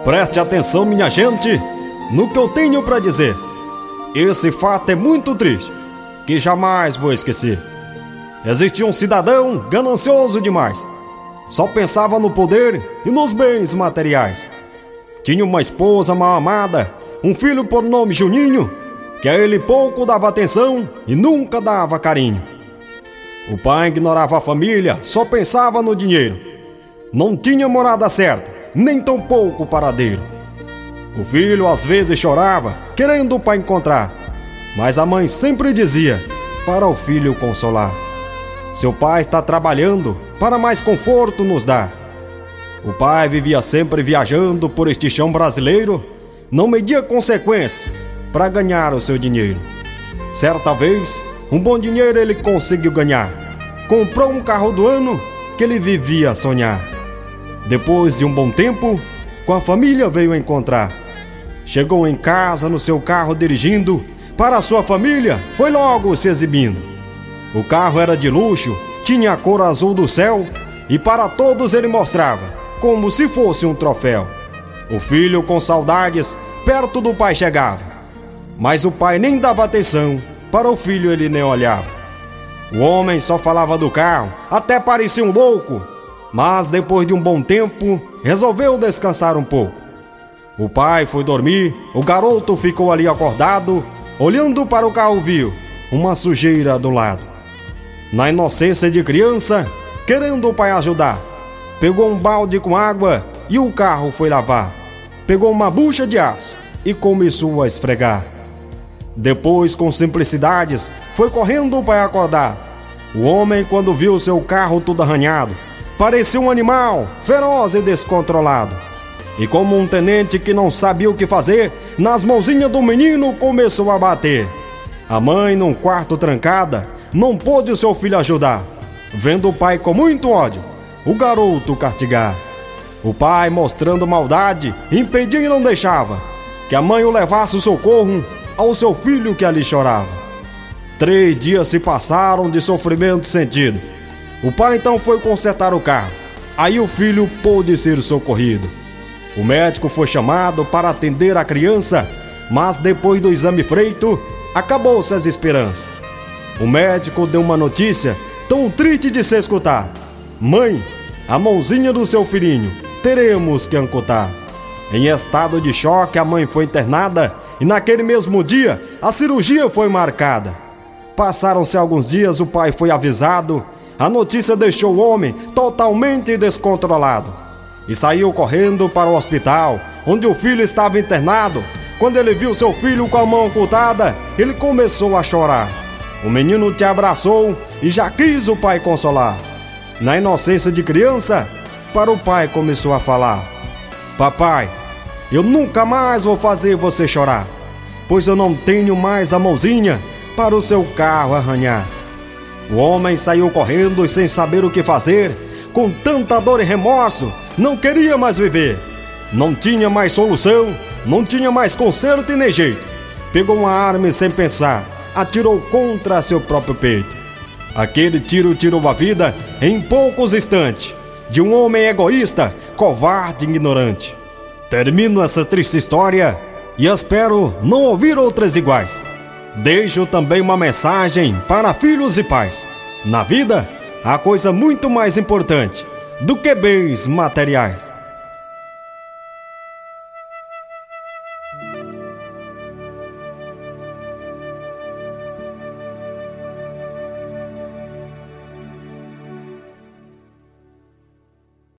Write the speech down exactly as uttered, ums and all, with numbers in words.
Preste atenção, minha gente, no que eu tenho para dizer. Esse fato é muito triste, que jamais vou esquecer. Existia um cidadão ganancioso demais. Só pensava no poder e nos bens materiais. Tinha uma esposa mal amada, um filho por nome Juninho, que a ele pouco dava atenção e nunca dava carinho. O pai ignorava a família, só pensava no dinheiro. Não tinha morada certa, nem tampouco paradeiro. O filho às vezes chorava, querendo o pai encontrar, mas a mãe sempre dizia para o filho consolar: seu pai está trabalhando para mais conforto nos dar. O pai vivia sempre viajando por este chão brasileiro, não media consequências para ganhar o seu dinheiro. Certa vez, um bom dinheiro ele conseguiu ganhar. Comprou um carro do ano que ele vivia a sonhar. Depois de um bom tempo, com a família veio encontrar. Chegou em casa no seu carro dirigindo, para a sua família foi logo se exibindo. O carro era de luxo, tinha a cor azul do céu, e para todos ele mostrava, como se fosse um troféu. O filho com saudades, perto do pai chegava, mas o pai nem dava atenção, para o filho ele nem olhava. O homem só falava do carro, até parecia um louco, mas depois de um bom tempo, resolveu descansar um pouco. O pai foi dormir, o garoto ficou ali acordado, olhando para o carro viu uma sujeira do lado. Na inocência de criança, querendo o pai ajudar, pegou um balde com água e o carro foi lavar. Pegou uma bucha de aço e começou a esfregar. Depois, com simplicidades, foi correndo o pai acordar. O homem, quando viu seu carro todo arranhado, parecia um animal feroz e descontrolado. E como um tenente que não sabia o que fazer, nas mãozinhas do menino começou a bater. A mãe, num quarto trancada, não pôde o seu filho ajudar. Vendo o pai com muito ódio, o garoto castigar. O pai, mostrando maldade, impedia e não deixava que a mãe o levasse o socorro ao seu filho que ali chorava. Três dias se passaram de sofrimento sentido. O pai então foi consertar o carro. Aí o filho pôde ser socorrido. O médico foi chamado para atender a criança, mas depois do exame feito, acabou-se as esperanças. O médico deu uma notícia tão triste de se escutar: mãe, a mãozinha do seu filhinho teremos que amputar. Em estado de choque, a mãe foi internada e naquele mesmo dia a cirurgia foi marcada. Passaram-se alguns dias, o pai foi avisado. A notícia deixou o homem totalmente descontrolado e saiu correndo para o hospital, onde o filho estava internado. Quando ele viu seu filho com a mão ocultada, ele começou a chorar. O menino te abraçou e já quis o pai consolar. Na inocência de criança, para o pai começou a falar: papai, eu nunca mais vou fazer você chorar, pois eu não tenho mais a mãozinha para o seu carro arranhar. O homem saiu correndo e sem saber o que fazer, com tanta dor e remorso, não queria mais viver. Não tinha mais solução, não tinha mais conserto e nem jeito. Pegou uma arma e sem pensar, atirou contra seu próprio peito. Aquele tiro tirou a vida em poucos instantes de um homem egoísta, covarde e ignorante. Termino essa triste história e espero não ouvir outras iguais. Deixo também uma mensagem para filhos e pais. Na vida, há coisa muito mais importante do que bens materiais.